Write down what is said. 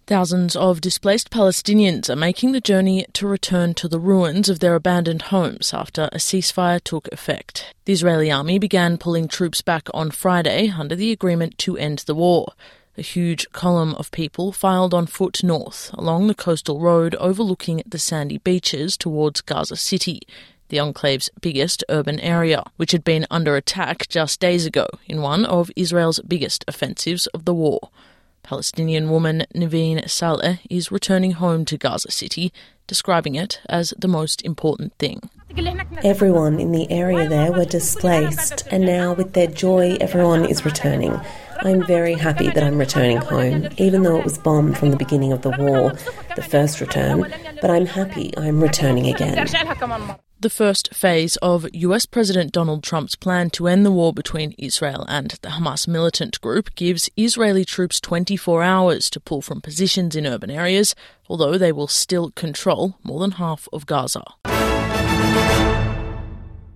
Thousands of displaced Palestinians are making the journey to return to the ruins of their abandoned homes after a ceasefire took effect. The Israeli army began pulling troops back on Friday under the agreement to end the war. A huge column of people filed on foot north along the coastal road overlooking the sandy beaches towards Gaza City, the enclave's biggest urban area, which had been under attack just days ago in one of Israel's biggest offensives of the war. Palestinian woman Naveen Saleh is returning home to Gaza City, describing it as the most important thing. Everyone in the area there were displaced, and now with their joy, everyone is returning. I'm very happy that I'm returning home, even though it was bombed from the beginning of the war, the first return, but I'm happy I'm returning again. The first phase of US President Donald Trump's plan to end the war between Israel and the Hamas militant group gives Israeli troops 24 hours to pull from positions in urban areas, although they will still control more than half of Gaza.